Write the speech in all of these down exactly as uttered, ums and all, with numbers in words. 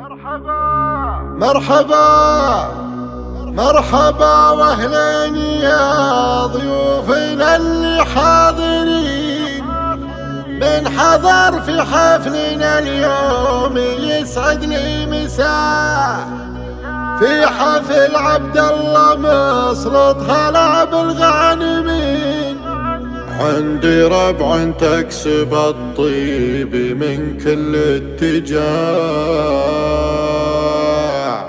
مرحبا مرحبا واهلين يا ضيوفنا اللي حاضرين، من حضر في حفلنا اليوم يسعد لي مساء. في حفل عبد الله مسلط هلا بالغانمين، عندي ربع تكسب الطيب من كل اتجاه.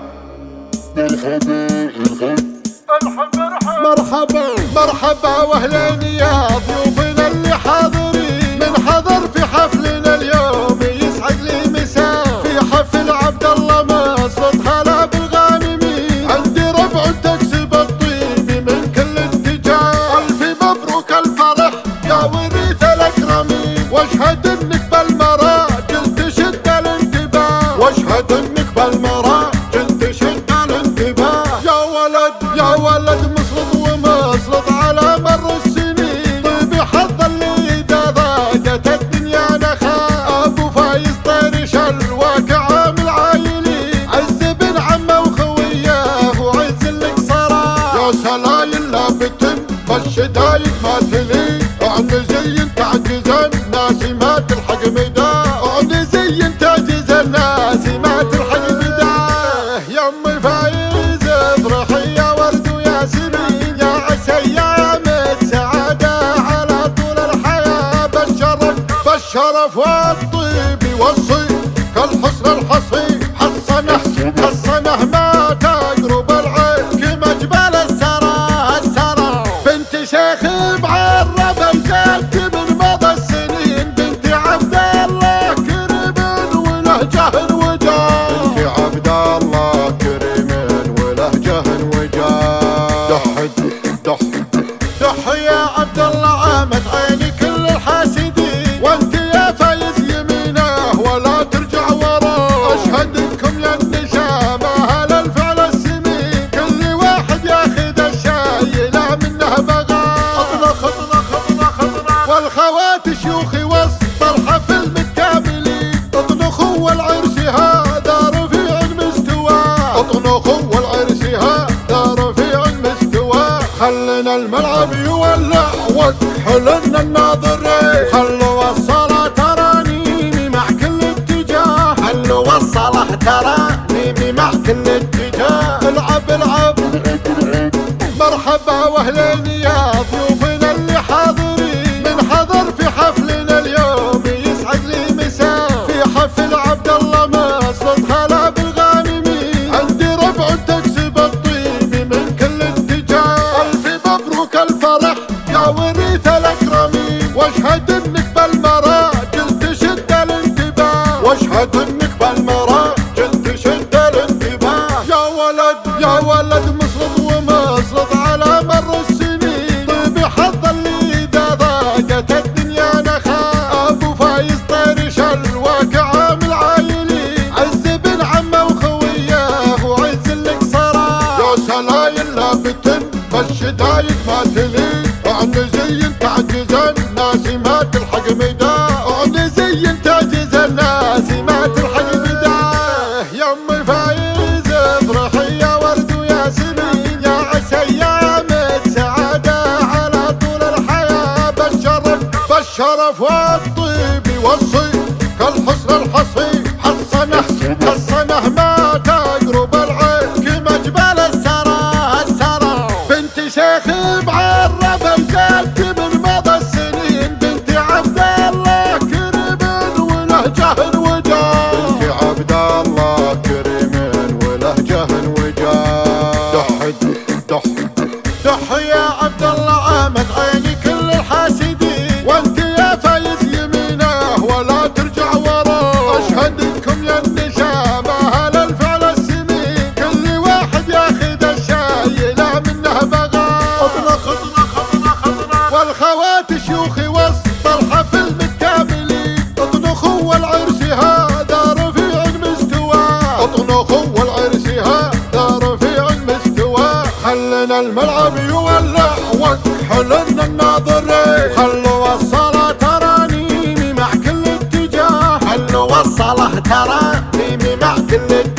مرحبا مرحبا واهلين يا ضيوفنا اللي حاضرين، من حضر في حفلنا اليوم يسعد لي مساء. في حفل عبد الله مسلط هلا بالغانمين، عندي ربع تكسب الطيب من كل اتجاه. الف مبروك الفرح يا وريث الاكرمين، واشهد انك بالمراجل تشد الانتباه، واشهد انك بالمراجل تشد الانتباه. يا ولد يا ولد مسلط ومسلط على مر السنين، طيب حظ اللي اذا ضاقت الدنيا نخاء. ابو فايز طيرش الواقع عامل عايلين، عز بن عمه وخوياه وعز لك صراه. يا سلايل لا بتم بالشدايد ما تلي، اعني زي تعجز الناس ما تلحق مداه، اعني زي تعجز الناس ما تلحق مداه. يا امي فايز افرحي يا ورد وياسمين، يا عسى ايامك سعاده على طول الحياه. بالشرف بالشرف والطيب والصيف كالحصن الحصين، حصنه حصنه ما تقرب العين كما جبال السرى السرى. بنت شيخ معرب الجد من مضى السنين، بنت عبد الله كريم ولهجه وجاه، بنت عبد الله كريم ولهجه وجاه. دح دح دح يا عبد الله عامت عيني كل الحاسدين، وانت يا فايز يمينه ولا ترجع وراه. اشهد انكم يا النشامه اهل الفعل السمين، كل واحد ياخذ الشاي لا منه بغاه. اطلق اطلق اطلق اطلق والخوات شيوخي وسط الحفل متكاملين، اطنخوا والعرس هذا رفيع المستوى، اطنخوا والعرس هذا رفيع المستوى. خلنا الملعب يولع واكحلنا الناظرين، خلوا الصلاة ترانيمي مع كل اتجاه، خلوا الصلاة ترانيمي مع كل اتجاه. العب العب مرحبا واهلين يا ضيوفنا اللي حاضرين، من حضر في حفلنا اليوم يسعد لي مساء. في حفل عبد الله مسلط هلا بالغانمين، عندي ربع تكسب الطيب من كل اتجاه. الف مبروك الفرح يا وريث الاكرمين، واشهد انك بالمراجل تشد الانتباه، واشهد انك بالمراجل تشد الانتباه. يا ولد يا ولد مسلط ومسلط على مر السنين، طيب حظ اللي اذا ضاقت الدنيا نخاء. ابو فايز طيرش الواقع عامل عايلين، عز بن عمه وخوياه وعز لك صراه. يا سلايل لا بتم بالشدايد ما تلي، اعني زي تعجز الناس ما تلحق مداه، اعني زي تعجز الناس ما تلحق مداه. يا امي فايز افرحي يا ورد وياسمين، يا عسى ايامك سعاده على طول الحياه. بالشرف بالشرف والطيب والصيف كالحصن الحصين، حصنه حصنه ما تقرب العين كما جبال السرى السرى. بنت شيخ معرب الجد من مضى السنين، بنت عبد الله كريم ولهجه وجاه، بنت عبد الله كريم ولهجه وجاه. دح دح دح يا عبد الله عامت عيني كل الحاسدين، وانت يا فايز يمين ترانيمي مع كل